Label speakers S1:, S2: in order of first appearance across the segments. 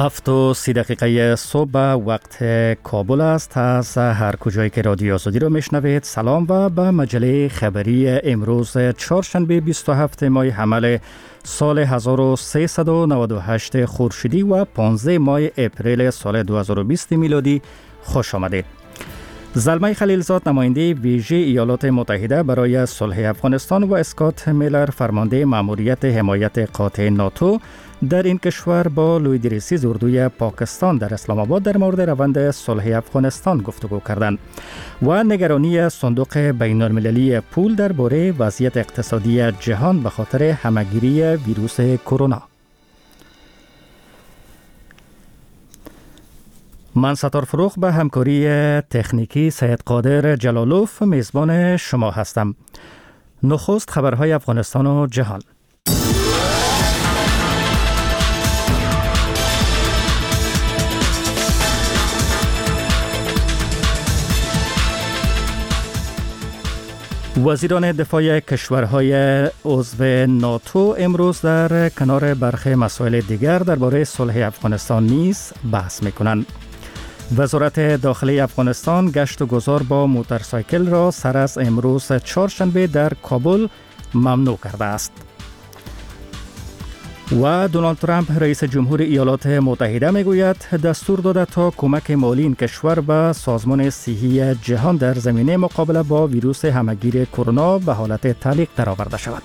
S1: 7:30 صبح وقت کابل است. از هر کجایی که رادیو آزادی رو میشنوید سلام و به مجله خبری امروز چهارشنبه 27 ماه حمل سال 1398 خورشیدی و 15 ماه اپریل سال 2020 میلادی خوش آمدید. زلمه خلیلزاد نماینده ویژه ایالات متحده برای صلح افغانستان و اسکات میلر فرمانده مأموریت حمایت قاطع ناتو در این کشور با لویدریسی اردوی پاکستان در اسلام آباد در مورد روند صلح افغانستان گفتگو کردند و نگرانی صندوق بین المللی پول درباره وضعیت اقتصادی جهان به خاطر همهگیری ویروس کرونا. من ستار فروخ به همکاری تکنیکی سید قادر جلالوف میزبان شما هستم. نخست خبرهای افغانستان و جهان. وزیران دفاع کشورهای عضو ناتو امروز در کنار برخی مسائل دیگر درباره صلح افغانستان نیز بحث می‌کنند. وزارت داخلی افغانستان گشت و گذار با موتورسایکل را سر از امروز چهارشنبه در کابل ممنوع کرده است. و دونالد ترامپ رئیس جمهور ایالات متحده میگوید دستور داده تا کمک مالی این کشور به سازمان صحی جهان در زمینه مقابله با ویروس همهگیر کرونا به حالت تعلیق درآورده شود.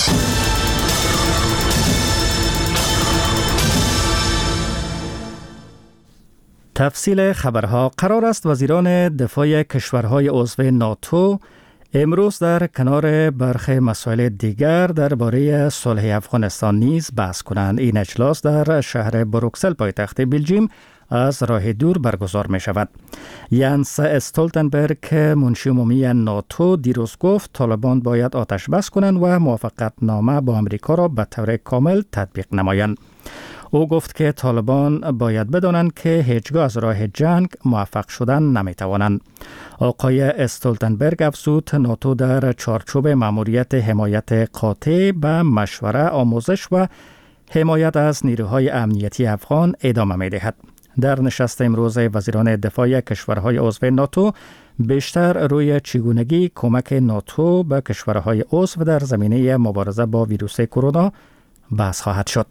S1: تفصیل خبرها. قرار است وزیران دفاع کشورهای عضو ناتو امروز در کنار برخی مسائل دیگر درباره صلح افغانستان نیز بحث کنند. این اجلاس در شهر بروکسل پایتخت بلژیم از راه دور برگزار می شود. یانس استولتنبرگ منشی عمومی ناتو دیروز گفت طالبان باید آتش بس کنند و موافقت نامه با امریکا را به طور کامل تطبیق نمایند. او گفت که طالبان باید بدانند که هیچگاه از راه جنگ موفق شدن نمیتوانند. آقای استولتنبرگ افزود ناتو در چارچوب مأموریت حمایت قاطع به مشوره، آموزش و حمایت از نیروهای امنیتی افغان ادامه می‌دهد. در نشست امروز وزیران دفاع کشورهای عضو ناتو بیشتر روی چگونگی کمک ناتو به کشورهای عضو در زمینه مبارزه با ویروس کرونا بحث خواهد شد.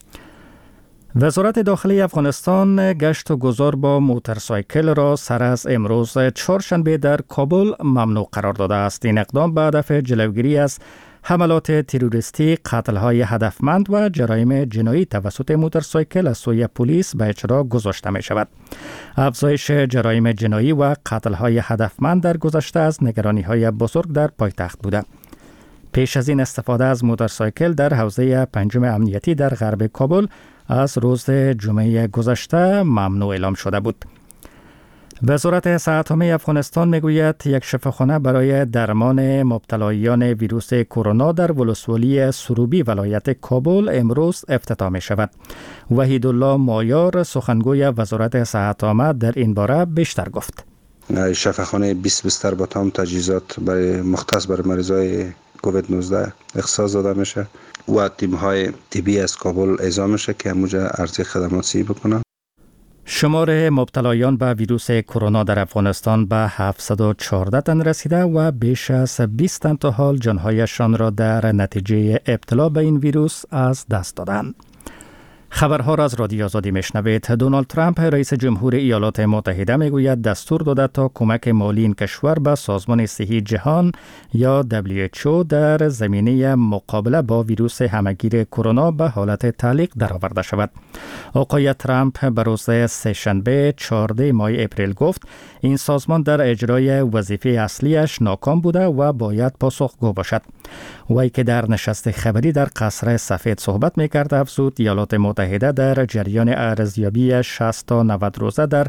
S1: وزارت داخلی افغانستان گشت و گذار با موتورسایکل را سر از امروز چهارشنبه در کابل ممنوع قرار داده است. این اقدام به هدف جلوگیری از حملات تروریستی، قتل‌های هدفمند و جرایم جنایی توسط موتورسایکل از سوی پلیس به اجرا گذاشته می شود. افزایش جرایم جنایی و قتل‌های هدفمند در گذشته از نگرانی‌های بزرگ در پایتخت بوده. پیش از این استفاده از موتورسایکل در حوزه پنجم امنیتی در غرب کابل از روز جمعه گذشته ممنوع اعلام شده بود. وزارت صحت عامه افغانستان میگوید یک شفاخانه برای درمان مبتلایان ویروس کرونا در ولسوالی سروبی ولایت کابل امروز افتتاح می شود. وحیدالله مایار سخنگوی وزارت صحت عامه در این باره بیشتر گفت.
S2: شفاخانه 20 بستر با تمام تجهیزات برای مختص بر مریضای کووید 19 اختصاص داده میشه و تیم‌های طبی از کابل اعزام میشه که همونجا عرضه خدمات صحی بکنن.
S1: شمار مبتلایان به ویروس کرونا در افغانستان به 714 تن رسیده و بیش از 20 تن تا حال جانهایشان را در نتیجه ابتلا به این ویروس از دست دادند. خبرها را از رادیو آزادی میشنوید. دونالد ترامپ رئیس جمهور ایالات متحده میگوید دستور داده تا کمک مالی این کشور به سازمان صحی جهان یا WHO در زمینه مقابله با ویروس همهگیر کرونا به حالت تعلیق درآورده شود. آقای ترامپ به روز سه‌شنبه 14 ماه اپریل گفت این سازمان در اجرای وظیفه اصلیش ناکام بوده و باید پاسخگو باشد. وی که در نشست خبری در قصر سفید صحبت میکرد افزود ایالات متحده در جریان ارزیابی 60 تا 90 روزه در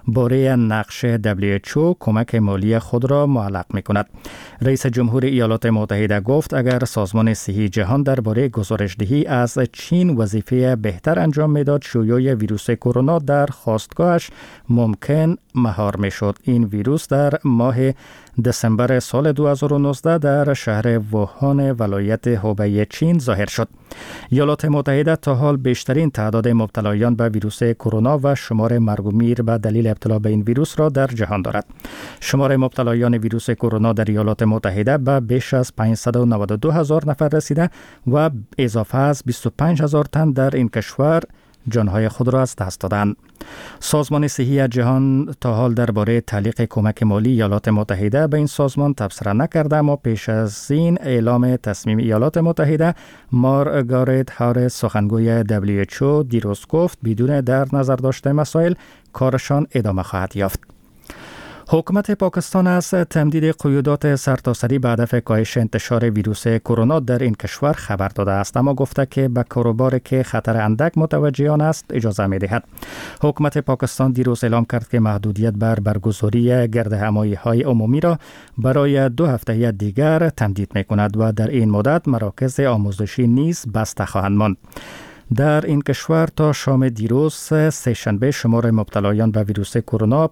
S1: باره نقش WHO کمک مالی خود را معلق می‌کند. رئیس جمهور ایالات متحده گفت اگر سازمان صحی جهان درباره گزارش‌دهی از چین وظیفه بهتر انجام می‌داد، شیوع ویروس کرونا در خاستگاهش ممکن مهار می‌شد. این ویروس در ماه دسامبر سال 2019 در شهر ووهان ولایت هوبی چین ظاهر شد. ایالات متحده تا حال بیشترین تعداد مبتلایان به ویروس کرونا و شمار مرگ و میر به دلیل ابتلا به این ویروس را در جهان دارد. شمار مبتلایان ویروس کرونا در ایالات متحده به بیش از 592,000 نفر رسیده و اضافه از 25,000 تن در این کشور جانهای خود را از دست دادند. سازمان صحی جهان تا حال درباره تعلیق کمک مالی ایالات متحده به این سازمان تبصره نکرده، اما پیش از این اعلام تصمیم ایالات متحده، مارگارت هاریس سخنگوی WHO دیروز گفت بدون در نظر داشتن مسائل کارشان ادامه خواهد یافت. حکومت پاکستان از تمدید قیودات سرتاسری به هدف کاهش انتشار ویروس کرونا در این کشور خبر داده است، اما گفته که به کاروباری که خطر اندک متوجه آن است اجازه می دهد. حکومت پاکستان دیروز اعلام کرد که محدودیت بر برگزاری گردهمایی‌های عمومی را برای 2 هفته دیگر تمدید می کند و در این مدت مراکز آموزشی نیز بسته خواهند ماند. در این کشور تا شام دیروز سه‌شنبه شمار مبتلایان به ویروس کرونا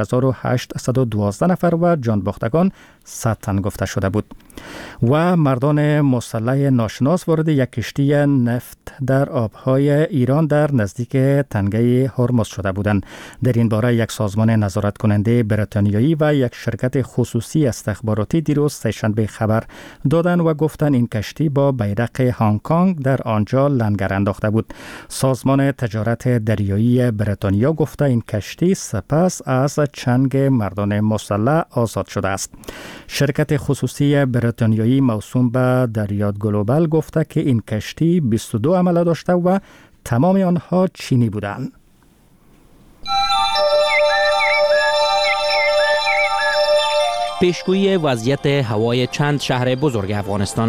S1: 5812 نفر و جان باختگان 100 تن گفته شده بود و مردان مسلح ناشناس وارد یک کشتی نفت در آبهای ایران در نزدیک تنگه هرمز شده بودند. در این باره یک سازمان نظارت کننده بریتانیایی و یک شرکت خصوصی استخباراتی دیروز سه‌شنبه خبر دادند و گفتند این کشتی با بیرق هنگ کنگ در آنجا لنگر انداخته بود. سازمان تجارت دریایی بریتانیا گفته این کشتی سپس از چنگ مردان مسلح آزاد شده است. شرکت خصوصی بریتانیایی موسوم به دریاد گلوبال گفته که این کشتی 22 عمله داشته و تمام آنها چینی بودند.
S3: پیشگویی وضعیت هوای چند شهر بزرگ افغانستان.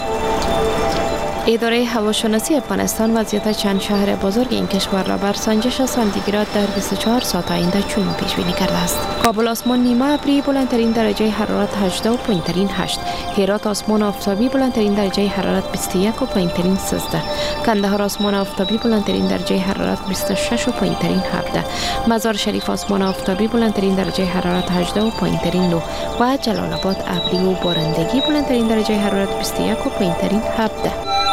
S4: اداره هواشناسی افغانستان وضعیت چند شهر بزرگ این کشور را بر سنجش سانتیگراد در 24 ساعت آینده چنین پیش بینی کرده است. کابل آسمان نیمه ابری بلندترین درجه حرارت 18 و پایینترین 8. هرات آسمان آفتابی بلندترین درجه حرارت 21 و پایینترین 13. کندهار آسمان آفتابی بلندترین درجه حرارت 26 و پایینترین 17. مزار شریف آسمان آفتابی بلندترین درجه حرارت 18 و پایینترین 9 و جلال آباد ابری و بارندگی بلندترین درجه حرارت 21 و پایینترین 17.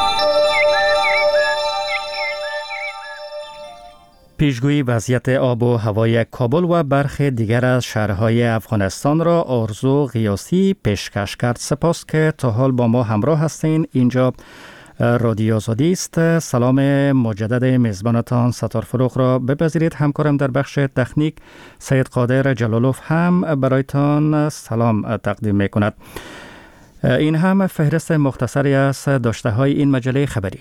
S1: پیشگویی وضعیت آب و هوای کابل و برخی دیگر از شهرهای افغانستان را آرزو قیاسی پیشکش کرد. سپاس که تا حال با ما همراه هستین. اینجا رادیو آزادی است. سلام مجدد میزبانتان ستار فروغ را بپذیرید. همکارم در بخش تکنیک سید قادر جلالوف هم برایتان سلام تقدیم می کند. این هم فهرست مختصری از داشته های این مجله خبری.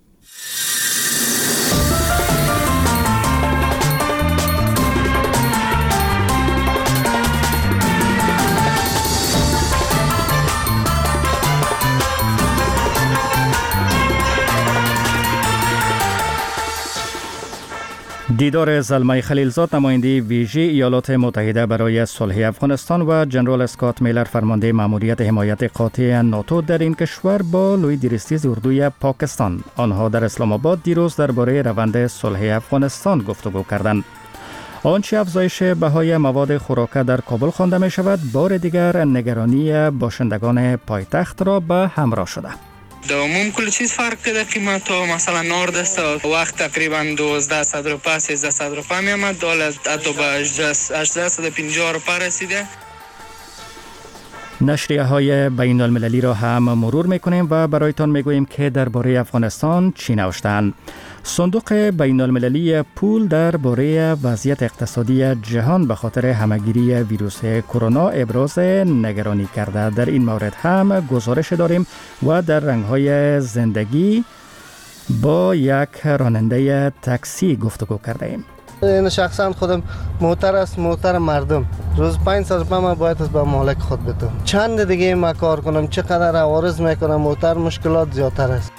S1: دیدار زلمه خلیلزاد نماینده ویژه ایالات متحده برای صلح افغانستان و جنرال اسکات میلر فرمانده ماموریت حمایت قاطع ناتو در این کشور با لوی دیرستیز اردوی پاکستان. آنها در اسلام آباد دیروز درباره روند صلح افغانستان گفتگو کردند. آنچه افزایش بهای مواد خوراکه در کابل خوانده می شود، بار دیگر نگرانی باشندگان پایتخت را به همراه شده.
S5: د عموم کل چیز فرق کرده قیمت و مثلا نورد است وقت تقریبا 1200 روپیه 1300 روپیه می آمد دولت حتی به 1850 روپیه رسیده.
S1: نشریه های بین المللی را هم مرور میکنیم و برایتان میگوییم که درباره افغانستان چی نوشتند. صندوق بین المللی پول درباره وضعیت اقتصادی جهان به خاطر همهگیری ویروس کرونا ابراز نگرانی کرده. در این مورد هم گزارش داریم و در رنگ‌های زندگی با یک راننده تاکسی گفتگو کرده ایم.
S6: این شخصا خودم موتر است، موتر مردم. روز 500 روپیه ما باید از به مالک خود بدم. چند دیگه ما کار کنم، چقدر عوارض میکنم، موتر مشکلات زیادتر است.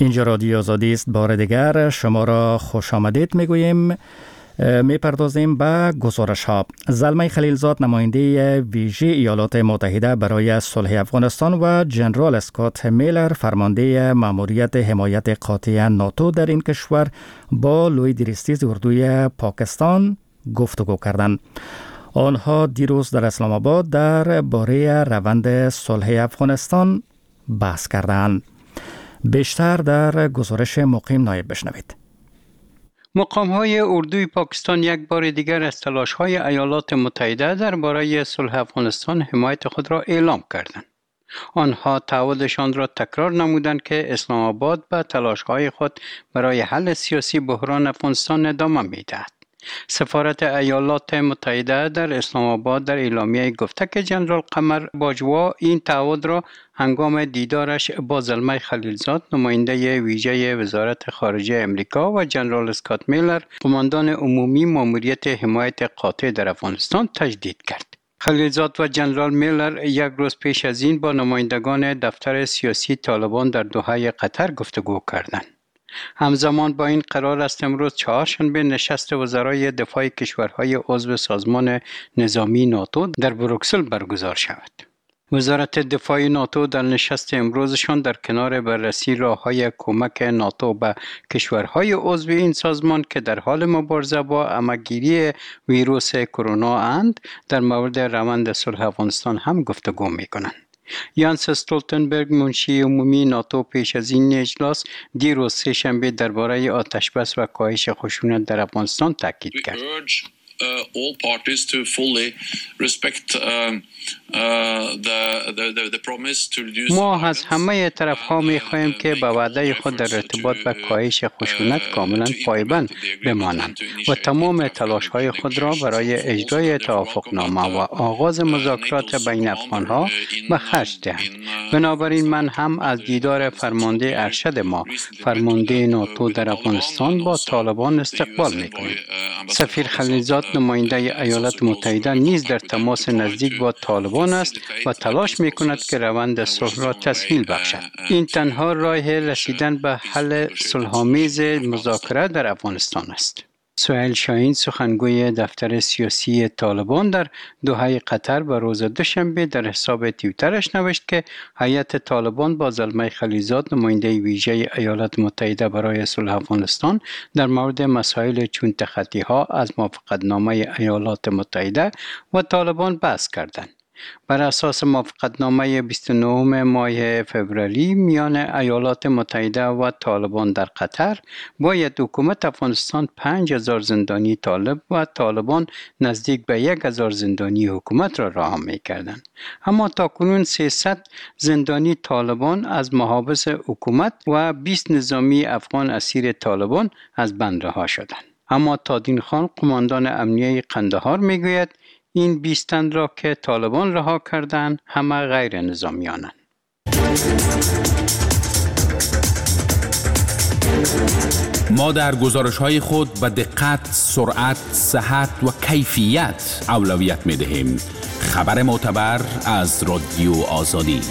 S1: اینجا رادیو آزادی است. بار دیگر شما را خوش آمدید میگوییم. میپردازیم به گزارش ها. زلمه خلیلزاد نماینده ویژه ایالات متحده برای صلح افغانستان و جنرال اسکات میلر فرمانده ماموریت حمایت قاطع ناتو در این کشور با لوید ریستیز اردوی پاکستان گفتگو کردند. آنها دیروز در اسلام آباد در باره روند صلح افغانستان بحث کردند. بیشتر در گزارش مقیم نایب بشنوید.
S7: مقام‌های اردوی پاکستان یک بار دیگر از تلاش‌های ایالات متحده درباره صلح افغانستان حمایت خود را اعلام کردند. آنها تعهدشان را تکرار نمودند که اسلام آباد به تلاش‌های خود برای حل سیاسی بحران افغانستان ادامه می‌دهد. سفارت ایالات متحده در اسلام آباد در اعلامیه گفته که جنرال قمر باجوا این تعهد را هنگام دیدارش با زلمه خلیلزاد نماینده ویژه وزارت خارجه امریکا و جنرال اسکات میلر قماندان عمومی ماموریت حمایت قاطع در افغانستان تجدید کرد. خلیلزاد و جنرال میلر یک روز پیش از این با نمایندگان دفتر سیاسی طالبان در دوحه قطر گفتگو کردند. همزمان با این قرار است امروز چهارشنبه نشست وزرای دفاع کشورهای عضو سازمان نظامی ناتو در بروکسل برگزار شود. وزارت دفاع ناتو در نشست امروزشان در کنار بررسی راه‌های کمک ناتو به کشورهای عضو این سازمان که در حال مبارزه با عمه‌گیری ویروس کرونا اند در مورد روند صلح افغانستان هم گفتگو می‌کنند. یانس استولتنبرگ منشی عمومی ناتو پیش از این اجلاس دیروز سه‌شنبه درباره آتش‌بس و کاهش خشونت در افغانستان تاکید کرد.
S8: All parties to fully respect
S7: ما از همه طرف‌ها می‌خواهیم که به وعده خود در ارتباط به کاهش خشونت کاملا پایبند بمانند و تمام تلاش‌های خود را برای اجرای توافقنامه و آغاز مذاکرات بین افغان‌ها به خرج دهند. بنابراین من هم از دیدار فرمانده ارشد ما، فرمانده ناتو در افغانستان با طالبان استقبال می‌کنیم. سفیر خلیلزاد نماینده ایالات متحده نیز در تماس نزدیک با طالبان است و تلاش می‌کند که روند صلح را تسهیل بخشد. این تنها راه رسیدن به حل صلح‌آمیز مذاکره در افغانستان است. سهیل شاهین سخنگوی دفتر سیاسی طالبان در دوحه قطر به روز دوشنبه در حساب توییترش نوشت که هیئت طالبان با زلمه خلیلزاد نماینده ویژه ایالات متحده برای صلح افغانستان در مورد مسائل چون تخطی‌ها از موافقتنامه ایالات متحده و طالبان بحث کردند. بر اساس موافقتنامه 29 ماه فوریه میان ایالات متحده و طالبان در قطر باید حکومت افغانستان 5000 زندانی طالب و طالبان نزدیک به 1000 زندانی حکومت را رها می‌کردند. اما تاکنون 300 زندانی طالبان از محابس حکومت و 20 نظامی افغان اسیر طالبان از بند رها شدند. اما تادین خان قماندان امنیه قندهار میگوید این 20 تن را که طالبان رها کردند همه غیر نظامیانند.
S9: ما در گزارش‌های خود به دقت، سرعت، صحت و کیفیت اولویت می‌دهیم. خبر معتبر از رادیو آزادی.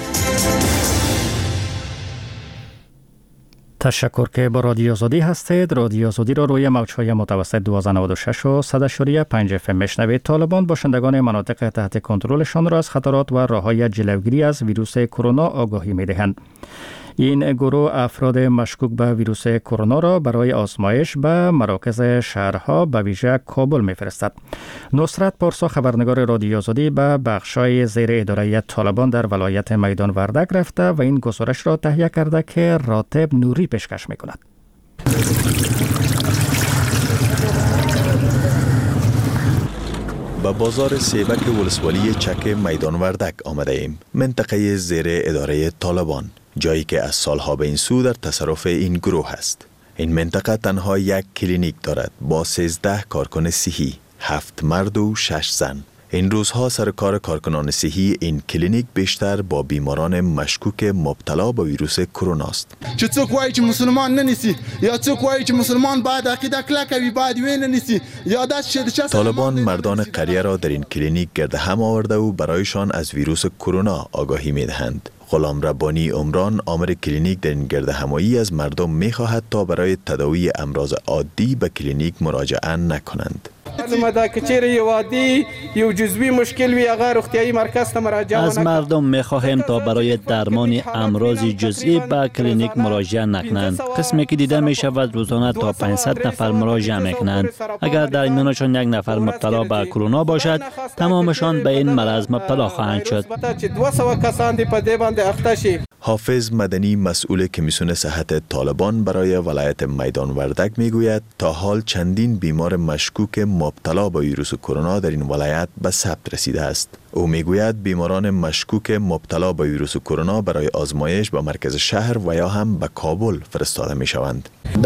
S1: تشکر که با رادیو آزادی هستید. رادیو آزادی را روی موج‌های متوسط 1296 و 100.5 FM میشنوید. طالبان باشندگان مناطق تحت کنترلشان را از خطرات و راه‌های جلوگیری از ویروس کرونا آگاهی می‌دهند. این گروه افراد مشکوک به ویروس کرونا را برای آزمایش به مراکز شهرها به ویژه کابل می‌فرستد. نصرت پارسا خبرنگار رادیو آزادی به بخش‌های زیر اداره طالبان در ولایت میدان وردک رفته و این گزارش را تهیه کرده که راتب نوری پیشکش می‌کند.
S10: به بازار سیبک ولسوالی چک میدان وردک آمده ایم. منطقه زیر اداره طالبان، جایی که از سالها به این سو در تصرف این گروه است. این منطقه تنها یک کلینیک دارد با 13 کارکن صحی، 7 مرد و 6 زن. این روزها سرکار کارکنان صحی این کلینیک بیشتر با بیماران مشکوک مبتلا به ویروس کرونا است.
S11: چه څوک وایي چې مسلمان نه نیسی یا څوک وایي چې مسلمان باید عقیده کلکه وي باید وینه نیسی یا داس
S10: طالبان مردان قریه را در این کلینیک گرد هم آورده و برایشان از ویروس کرونا آگاهی می‌دهند. غلام ربانی عمران آمر کلینیک در این گرد همایی از مردم می‌خواهد تا برای تداوی امراض عادی به کلینیک مراجعه نکنند.
S12: از مردم می‌خواهیم تا برای درمان امراض جزئی به کلینیک مراجعه نکنند. قسمی که دیده می‌شود روزانه تا 500 نفر مراجعه می‌کنند. اگر در میانشان یک نفر مبتلا به کرونا باشد، تمامشان به این مرض مبتلا خواهند شد.
S10: حافظ مدنی مسئول کمیسیون صحت طالبان برای ولایت میدان وردک میگوید تا حال چندین بیمار مشکوک مبتلا به ویروس کرونا در این ولایت به ثبت رسیده است. او میگوید بیماران مشکوک مبتلا به ویروس کرونا برای آزمایش به مرکز شهر و یا هم به کابل فرستاده میشوند.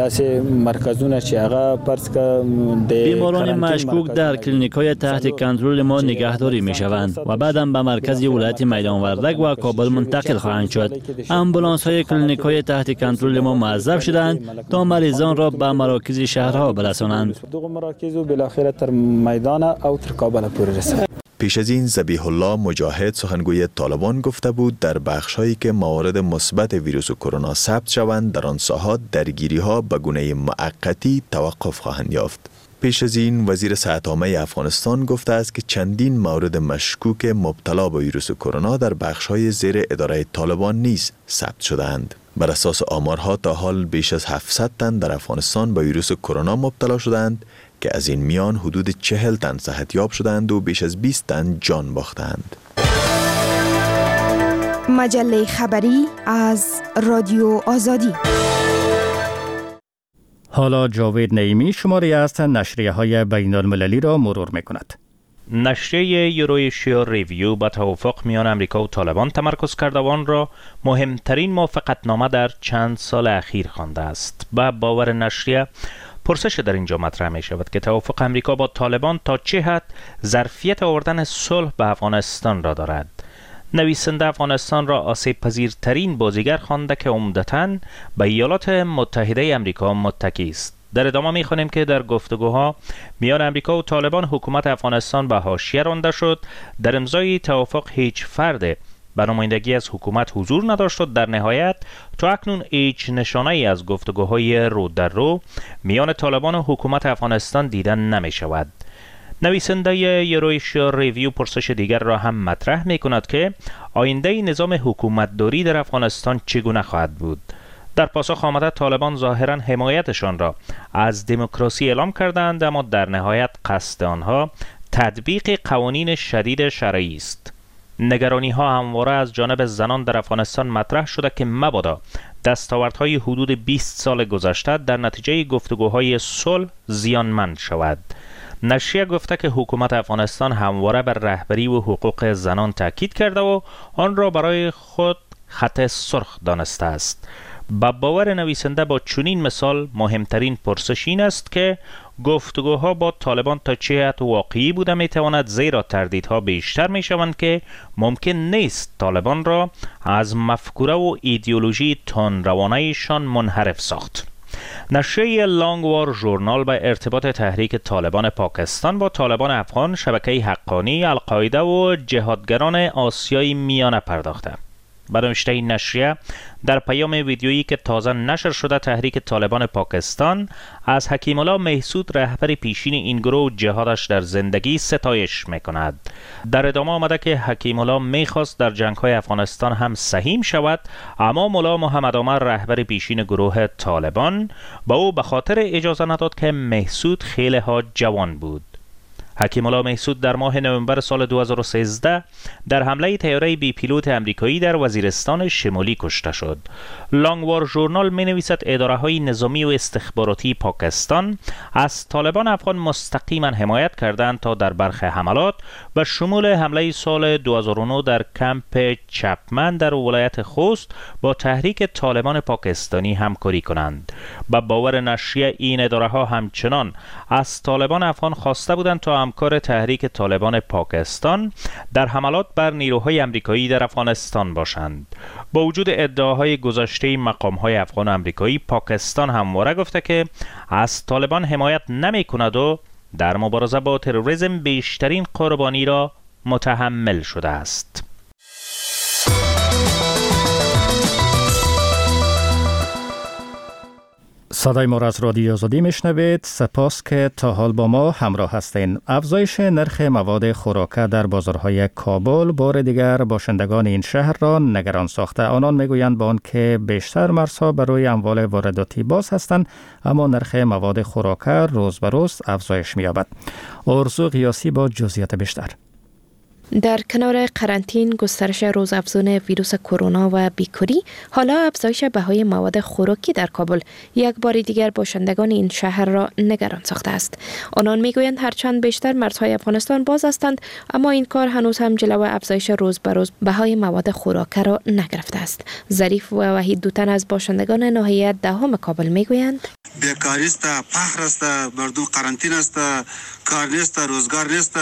S12: بیماران مشکوک در کلینیک‌های تحت کنترل ما نگهداری میشوند و بعداً به مرکز ولایت میدان وردک و کابل منتقل خواهند شد. امبولانس‌های کلینیک‌های تحت کنترل ما موظف شدند تا مریضان را به مراکز شهرها برسانند.
S10: پیش از این ذبیح الله مجاهد سخنگوی طالبان گفته بود در بخش‌هایی که موارد مثبت ویروس کرونا ثبت شوند در آن ساحات درگیری‌ها به گونه موقتی توقف خواهند یافت. پیش از این وزیر صحت عامه افغانستان گفته است که چندین مورد مشکوک مبتلا به ویروس کرونا در بخش‌های زیر اداره طالبان نیز ثبت شدند. بر اساس آمارها تا حال بیش از 700 تن در افغانستان به ویروس کرونا مبتلا شدند که از این میان حدود 40 تن صحتیاب شدند و بیش از 20 تن جان باختند.
S13: مجله خبری از رادیو آزادی.
S1: حالا جاوید نعیمی شماری از نشریه‌های بین‌المللی را مرور می‌کند.
S3: نشریه یورویشیا ریویو با توافق میان امریکا و طالبان تمرکز کرده و آن را مهمترین موافقتنامه در چند سال اخیر خوانده است. با باور نشریه پرسش در اینجا مطرح می شود که توافق امریکا با طالبان تا چه حد ظرفیت آوردن صلح به افغانستان را دارد. نویسنده افغانستان را آسیب پذیرترین بازیگر خوانده که عمدتاً به ایالات متحده امریکا متکی است. در ادامه می‌خوانیم که در گفتگوها میان امریکا و طالبان حکومت افغانستان به حاشیه رانده شد. در امضای توافق هیچ فرد به نمایندگی از حکومت حضور نداشت و در نهایت تا اکنون هیچ نشانه‌ای از گفتگوهای رو در رو میان طالبان و حکومت افغانستان دیده نمی‌شود. نویسنده یورویشیا ریویو پرسش دیگر را هم مطرح می‌کند که آینده نظام حکومتداری در افغانستان چگونه خواهد بود. در پاسخ آمده طالبان ظاهراً حمایتشان را از دموکراسی اعلام کردند، اما در نهایت قصد آنها تطبیق قوانین شدید شرعی است. نگرانی ها همواره از جانب زنان در افغانستان مطرح شده که مبادا دستاوردهای حدود 20 سال گذشته در نتیجه گفتگوهای صلح زیانمند شود. نشریه گفته که حکومت افغانستان همواره بر رهبری و حقوق زنان تاکید کرده و آن را برای خود خط سرخ دانسته است. با باور نویسنده با چنین مثال مهمترین پرسش این است که گفتگوها با طالبان تا چه حد واقعی بوده میتواند، زیرا تردیدها بیشتر میشوند که ممکن نیست طالبان را از مفکوره و ایدئولوژی تندروانه‌شان منحرف ساخت. نشریه لانگ وار ژورنال به ارتباط تحریک طالبان پاکستان با طالبان افغان، شبکه حقانی، القاعده و جهادگران آسیای میانه پرداخته. به نوشته این نشریه در پیام ویدیویی که تازه نشر شده تحریک طالبان پاکستان از حکیم الله محسود رهبر پیشین این گروه جهادش در زندگی ستایش میکند. در ادامه آمده که حکیم الله میخواست در جنگ‌های افغانستان هم سهیم شود، اما ملا محمد عمر رهبر پیشین گروه طالبان با او به خاطر اجازه نداد که محسود خیلی ها جوان بود. حکیم الله محسود در ماه نوامبر سال 2013 در حمله طیاره بی پیلوت امریکایی در وزیرستان شمالی کشته شد. لانگ وار ژورنال می نویسد اداره‌های نظامی و استخباراتی پاکستان از طالبان افغان مستقیما حمایت کردند تا در برخی حملات به شمول حمله سال 2009 در کمپ چپمن در ولایت خوست با تحریک طالبان پاکستانی همکاری کنند. با باور نشریه این اداره‌ها همچنان از طالبان افغان خواسته بودند تا همکار تحریک طالبان پاکستان در حملات بر نیروهای آمریکایی در افغانستان باشند. با وجود ادعاهای گذشته مقام‌های افغان و آمریکایی، پاکستان همواره گفته که از طالبان حمایت نمی‌کند و در مبارزه با تروریسم بیشترین قربانی را متحمل شده است.
S1: صدای ما را از رادیو آزادی میشنوید. سپاس که تا حال با ما همراه هستین. افزایش نرخ مواد خوراکه در بازارهای کابل بار دیگر باشندگان این شهر را نگران ساخته. آنان میگویند با آنکه بیشتر مرزها برای اموال وارداتی باز هستند، اما نرخ مواد خوراکه روز به روز افزایش می‌یابد. آرزو قیاسی با جزئیات بیشتر.
S4: در کنار قرنطین، گسترش روزافزون ویروس کرونا و بیکاری، حالا افزایش بهای مواد خوراکی در کابل یک بار دیگر باشندگان این شهر را نگران ساخته است. آنان میگویند هرچند بیشتر مرزهای افغانستان باز هستند، اما این کار هنوز هم جلو افزایش روز به روز بهای مواد خوراکی را نگرفته است. ظریف و وحید دوتن از باشندگان ناحیه دهم کابل میگویند
S14: بیکاری است، فقر است، مردم قرنطین است، کار نیست، روزگار نیست.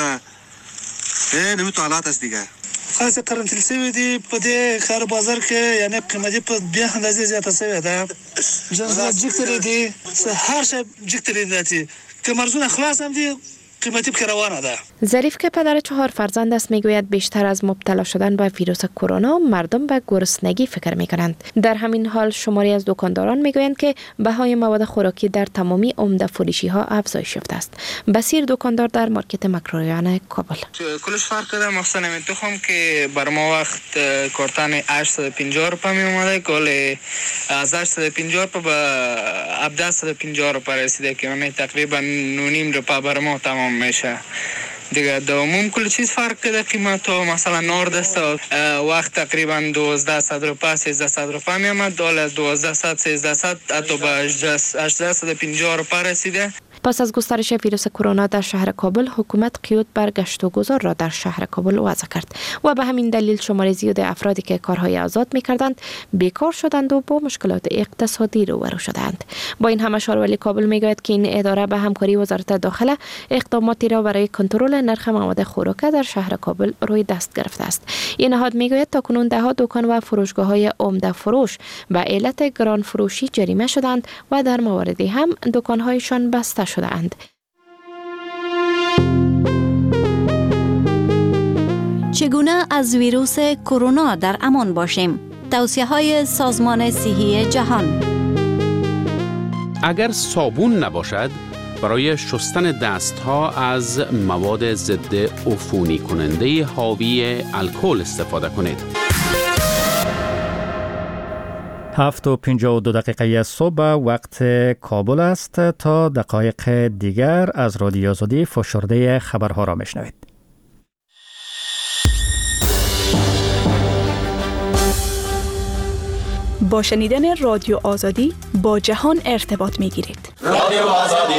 S14: نمی تو حالات است دیگه.
S15: خاص قرنطینه سوی دی په دې خار بازار کې یعنی قیمتي په بیا اندازې زیاته سوی ده. جنس جکتری دی هر شب جکتری دی که مرزونه خلاص هم دی قیمتی بکروانه ده.
S4: ظریف که پدر 4 فرزند است میگوید بیشتر از مبتلا شدن به ویروس کرونا مردم به گرسنگی فکر میکنند. در همین حال شماری از دکانداران میگویند که بهای مواد خوراکی در تمامی عمده فروشی ها افزایش یافته است. بصیر دکاندار در مارکت مکروریان کابل.
S5: کلش فرق داره، مثلا من تخم که بر ما وقت کارتن 850 روپیه می اومده، کل از 850 روپیه به 1750 روپیه رسیده که اون تقریبا 9.5 روپیه بر ما تمام میشه. دیگه دومون کل چیز فرق کرده قیمت ها، مثلا نارد است وقت تقریبا 1200 روپیه 1300 روپیه می آمد، دال 1200 1300 حتی به 1850 روپیه رسیده.
S4: پس از گسترش ویروس کرونا در شهر کابل، حکومت قیود بر گشت و گذار را در شهر کابل وضع کرد و به همین دلیل شمار زیاد افرادی که کارهای آزاد می‌کردند بیکار شدند و با مشکلات اقتصادی روبرو شدند. با این همه شهرولی کابل میگوید که این اداره به همکاری وزارت داخله اقداماتی را برای کنترل نرخ مواد خوراکی در شهر کابل روی دست گرفته است. این نهاد میگوید تاکنون ده‌ها دکان و فروشگاه‌های عمده فروش به علت گران فروشی جریمه شدند و در مواردی هم دکان‌هایشان بسته شده اند.
S16: چگونه از ویروس کرونا در امان باشیم؟ توصیه‌های سازمان صحی جهان.
S9: اگر صابون نباشد، برای شستن دستها از مواد ضد عفونی کننده حاوی الکل استفاده کنید.
S1: 7:52 صبح وقت کابل است. تا دقایق دیگر از رادیو آزادی فشرده خبرها را میشنوید.
S17: با شنیدن رادیو آزادی با جهان ارتباط میگیرید. رادیو آزادی.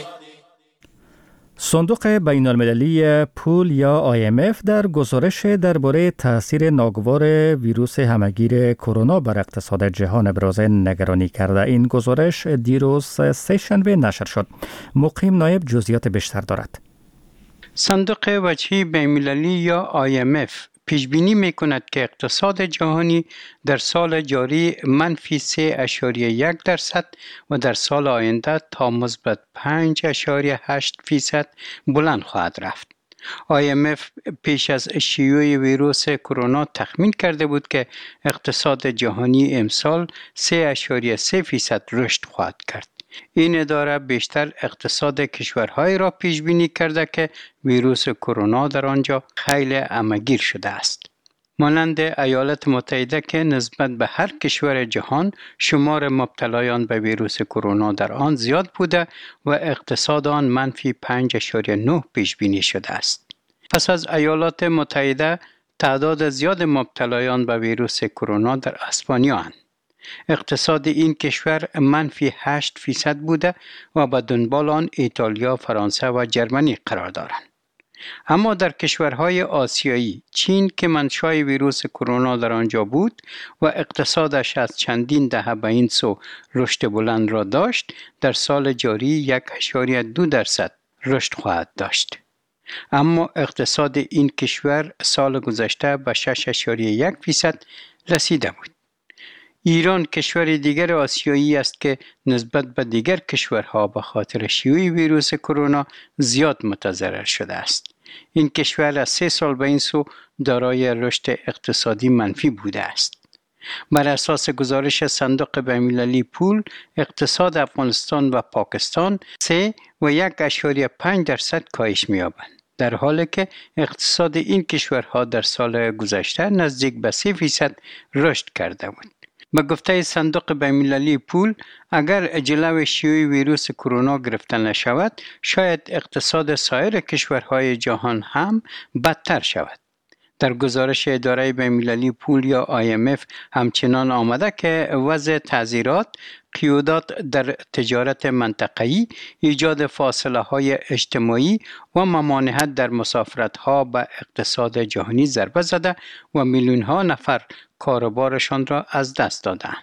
S1: صندوق بین المللی پول یا IMF در گزارش درباره تاثیر ناگوار ویروس همهگیر کرونا بر اقتصاد جهان ابراز نگرانی کرده. این گزارش دیروز سه‌شنبه نشر شد. مقیم نایب جزئیات بیشتر دارد.
S7: صندوق وجهی بین المللی یا IMF پیش بینی می کند که اقتصاد جهانی در سال جاری منفی 3.1% و در سال آینده تا مثبت 5.8% بلند خواهد رفت. IMF پیش از شیوع ویروس کرونا تخمین کرده بود که اقتصاد جهانی امسال 3.3% رشد خواهد کرد. این اداره بیشتر اقتصاد کشورهای را پیش بینی کرده که ویروس کرونا در آنجا خیلی همه‌گیر شده است. مانند ایالات متحده که نسبت به هر کشور جهان شمار مبتلایان به ویروس کرونا در آن زیاد بوده و اقتصاد آن منفی 5.9 پیش بینی شده است. پس از ایالات متحده تعداد زیاد مبتلایان به ویروس کرونا در اسپانیا اند. اقتصاد این کشور منفی 8% بوده و به دنبال آن ایتالیا، فرانسه و جرمنی قرار دارند. اما در کشورهای آسیایی، چین که منشأ ویروس کرونا در آنجا بود و اقتصادش از چندین دهه به این سو رشد بلند را داشت، در سال جاری 1.2% رشد خواهد داشت. اما اقتصاد این کشور سال گذشته به 6.1% رسیده بود. ایران کشور دیگر آسیایی است که نسبت به دیگر کشورها به خاطر شیوع ویروس کرونا زیاد متضرر شده است. این کشور از 3 سال به این سو دارای رشد اقتصادی منفی بوده است. بر اساس گزارش صندوق بین‌المللی پول، اقتصاد افغانستان و پاکستان 3.1% کاهش می‌یابند، در حالی که اقتصاد این کشورها در سال گذشته نزدیک به 3% رشد کرده بود. به گفته صندوق بین‌المللی پول، اگر جلو شیوع ویروس کرونا گرفته نشود، شاید اقتصاد سایر کشورهای جهان هم بدتر شود. در گزارش اداره بین‌المللی پول یا IMF همچنان آمده که وضع تعزیرات، قیودات در تجارت منطقه‌ای، ایجاد فاصله‌های اجتماعی و ممانعت در مسافرت‌ها به اقتصاد جهانی ضربه زده و میلیون‌ها نفر کاروبارشان را از دست دادند.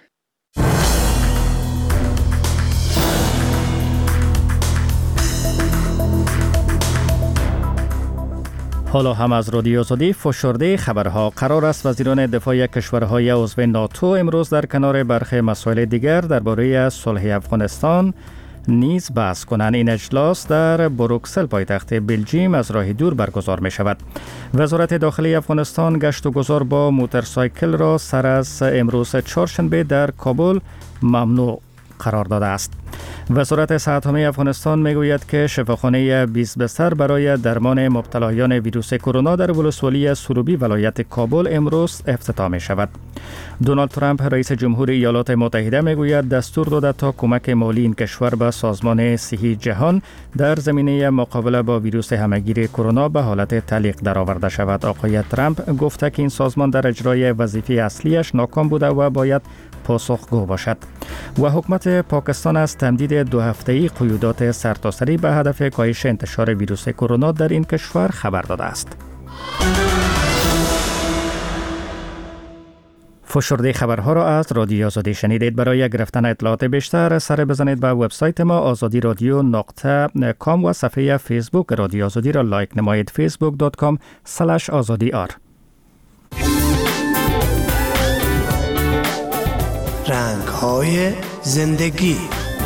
S1: حالا هم از رادیو آزادی فشرده خبرها. قرار است وزیران دفاع کشورهای عضو ناتو امروز در کنار برخی مسائل دیگر درباره صلح افغانستان نیز بحث کنند. این اجلاس در بروکسل پایتخت بلژیم از راه دور برگزار می شود. وزارت داخلی افغانستان گشت و گذار با موتورسایکل را سر از امروز چهارشنبه در کابل ممنوع قرار داده است. وزارت صحت عامه افغانستان میگوید که شفاخانه 20 بستر برای درمان مبتلایان ویروس کرونا در ولسوالی سروبی ولایت کابل امروز افتتاح می شود. دونالد ترامپ رئیس جمهور ایالات متحده میگوید دستور داده تا کمک مالی این کشور به سازمان صحی جهان در زمینه مقابله با ویروس همهگیر کرونا به حالت تعلیق درآورده شود. آقای ترامپ گفته که این سازمان در اجرای وظیفه اصلیش ناکام بوده و باید پاسخگو باشد. و حکومت پاکستان از تمدید 2 هفته‌ای قیودات سرتاسری به هدف کاهش انتشار ویروس کرونا در این کشور خبر داده است. فشرده خبرها را از رادیو آزادی شنیدید. برای گرفتن اطلاعات بیشتر سر بزنید به وبسایت ما azadiradyo.com و صفحه فیسبوک رادیو آزادی را لایک نمایید. facebook.com/azadiar.
S18: رنگ‌های زندگی.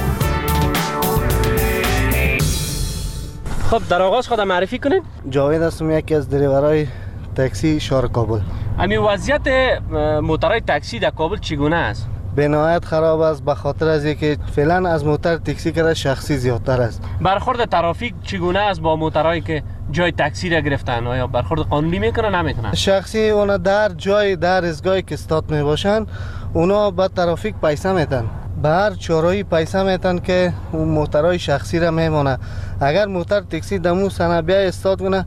S19: خب در آغاز خودم معرفی کنید.
S6: جاوید هستم، یکی از دریورای تاکسی شهر کابل.
S19: همین وضعیت موترهای تاکسی در کابل چگونه است؟
S6: به نهایت خراب است، به خاطر از اینکه فعلا از موتر تاکسی کرده شخصی زیادتر است.
S19: برخورد ترافیک چگونه است با موترهایی که جای تاکسی را گرفتن؟ آیا برخورد قانونی میکنن نمیکنن؟
S6: شخصی اونا در جای در ایستگاهی که استاد میباشن اونا با ترافیک پیسه میتن، به هر چارایی پیسه میتن که اون موترهای شخصی را میمونه. اگر موتر تاکسی دمو سنه بیا استاد کنه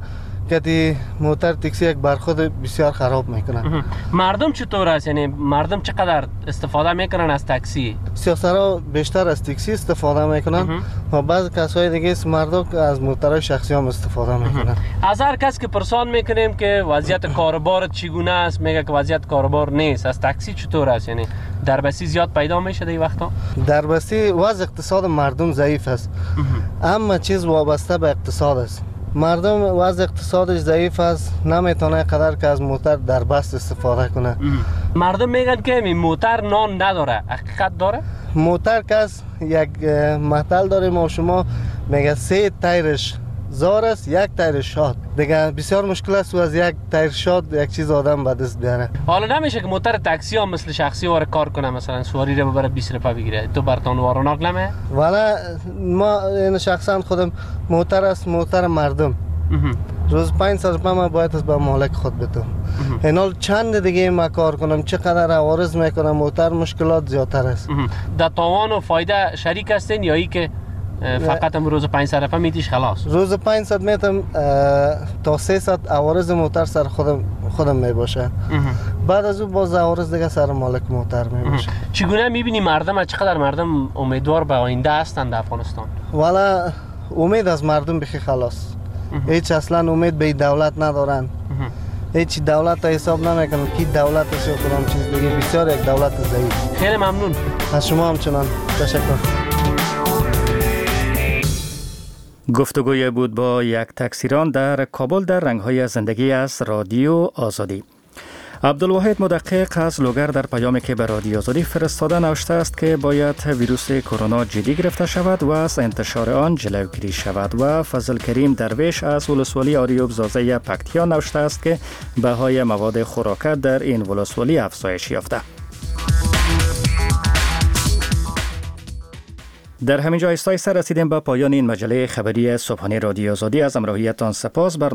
S6: که موتر تاکسی یک برخورد بسیار خراب میکنه.
S19: مردم چطور است؟ یعنی مردم چقدر استفاده میکنن از تاکسی؟
S6: سیاسرها بیشتر از تاکسی استفاده میکنن و بعض کسای دیگه مردم از موترهای شخصی هم استفاده میکنن.
S19: از هر کس که پرسان میکنیم که وضعیت کاروبار چگونه است، میگه که وضعیت کاروبار نیست. از تاکسی چطور است؟ یعنی دربستی زیاد پیدا میشه در این وقتا؟
S6: دربستی وضع اقتصاد مردم ضعیف است. اما چیز وابسته به اقتصاد است. مردم وضع اقتصادش ضعیف است، نمیتونه قدر که از موتر در بست استفاده کنه.
S19: مردم میگن که این موتر نان نداره، حقیقت داره؟
S6: موتر کس یک مثل داره ما شما میگه 3 تایرش زار است، 1 تایر شاد. دیگه بسیار مشکل است و از 1 تایر شاد یک چیز آدم به دست بیاره.
S19: حالا نمیشه که موتر تاکسی هم مثل شخصی واره کار کنه، مثلا سواری رو ببره 20 روپیه بگیره؟ تو برتون واروناک نمه؟
S6: والا ما این شخصا خودم موتر است، موتر مردم. روز 500 روپیه ما باید از به مالک خود بدم. اینال چند دیگه ما کار کنم، چقدر عوارض میکنم، موتر مشکلات زیادتر است.
S19: در تاوان و فایده شریک هستین یا ای که فقط هم روز 500 روپیه میتیش خلاص؟
S6: روز 500 میتم تا 300 عوارض موتر سر خودم میباشه. بعد از اون باز عوارض دیگه سر مالک موتر میباشه.
S19: چگونه میبینی مردم، چقدر مردم امیدوار به آینده هستند در افغانستان؟
S6: والا امید از مردم بخی خلاص. هیچ اصلا امید به دولت ندارن. هیچ دولت حساب نمیکنن کی دولت است یا کدام چیز دیگه. بسیار یک دولت ضعیف.
S19: خیلی ممنون
S6: از شما همچنان. تشکر.
S1: گفتگوی بود با یک تکثیران در کابل در رنگ‌های زندگی از رادیو آزادی. عبدالواحد مدقق از لوگر در پیامی که به رادیو آزادی فرستاده نوشته است که باید ویروس کرونا جدی گرفته شود و از انتشار آن جلوگیری شود و فضل کریم درویش از ولسوالی آریوب زازه پکتیا نوشته است که بهای مواد خوراکت در این ولسوالی افزایش یافته. در همین جا رسیدیم به پایان این مجله خبری صبحانه رادیو آزادی. از همراهیتان سپاس.